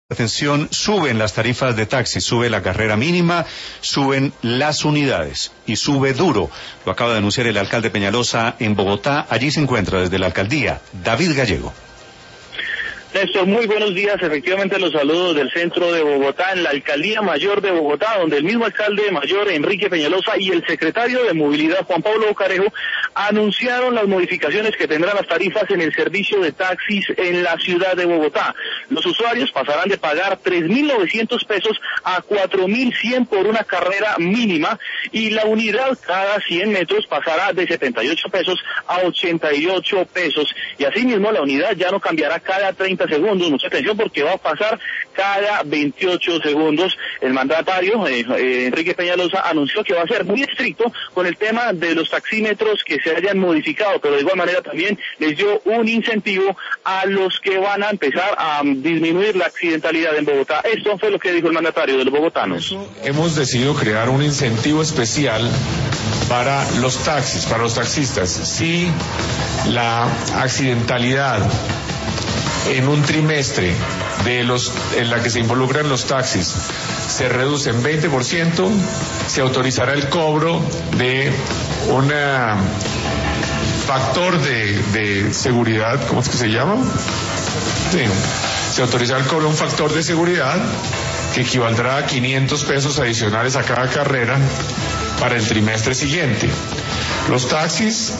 Atención, suben las tarifas de taxi, sube la carrera mínima, suben las unidades y sube duro. Lo acaba de anunciar el alcalde Peñalosa en Bogotá. Allí se encuentra desde la alcaldía David Gallego. Néstor, muy buenos días. Efectivamente, los saludos del centro de Bogotá, en la Alcaldía Mayor de Bogotá, donde el mismo alcalde mayor, Enrique Peñalosa, y el secretario de Movilidad, Juan Pablo Bocarejo, anunciaron las modificaciones que tendrán las tarifas en el servicio de taxis en la ciudad de Bogotá. Los usuarios pasarán de pagar 3.900 pesos a 4.100 por una carrera mínima, y la unidad cada 100 metros pasará de 78 pesos a 88 pesos. Y asimismo, la unidad ya no cambiará cada 30 segundos, mucha atención, porque va a pasar cada 28 segundos. El mandatario, Enrique Peñalosa, anunció que va a ser muy estricto con el tema de los taxímetros que se hayan modificado, pero de igual manera también les dio un incentivo a los que van a empezar a disminuir la accidentalidad en Bogotá. Esto fue lo que dijo el mandatario de los bogotanos. Hemos decidido crear un incentivo especial para los taxis, para los taxistas. Si la accidentalidad en un trimestre en la que se involucran los taxis se reduce en 20%, se autorizará el cobro de un factor de seguridad, ¿cómo es que se llama? Sí, se autorizará el cobro de un factor de seguridad que equivaldrá a 500 pesos adicionales a cada carrera para el trimestre siguiente. Los taxis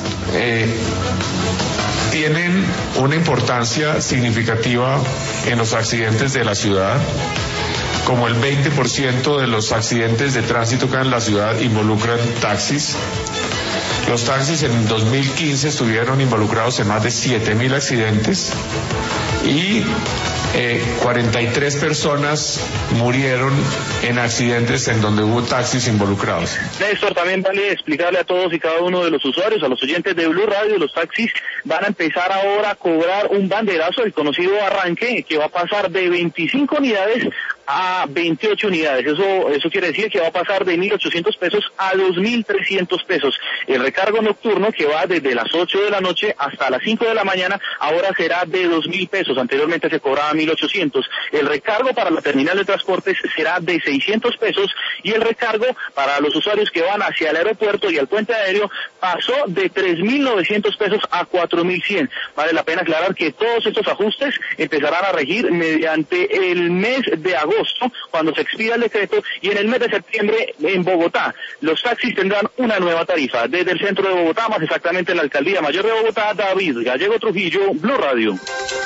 tienen una importancia significativa en los accidentes de la ciudad. Como el 20% de los accidentes de tránsito que hay en la ciudad involucran taxis. Los taxis en 2015 estuvieron involucrados en más de 7.000 accidentes y 43 personas murieron en accidentes en donde hubo taxis involucrados. Néstor, también vale explicarle a todos y cada uno de los usuarios, a los oyentes de Blue Radio, los taxis van a empezar ahora a cobrar un banderazo, el conocido arranque, que va a pasar de 25 unidades a 28 unidades. Eso quiere decir que va a pasar de 1.800 pesos a 2.300 pesos. El recargo nocturno, que va desde las 8 de la noche hasta las 5 de la mañana, ahora será de 2.000 pesos. Anteriormente se cobraba 1.800. El recargo para la terminal de transportes será de 600 pesos, y el recargo para los usuarios que van hacia el aeropuerto y al puente aéreo pasó de 3.900 pesos a 4.100. Vale la pena aclarar que todos estos ajustes empezarán a regir mediante el mes de agosto, cuando se expida el decreto, y en el mes de septiembre en Bogotá los taxis tendrán una nueva tarifa. Desde el centro de Bogotá, más exactamente en la Alcaldía Mayor de Bogotá, David Gallego Trujillo, Blue Radio.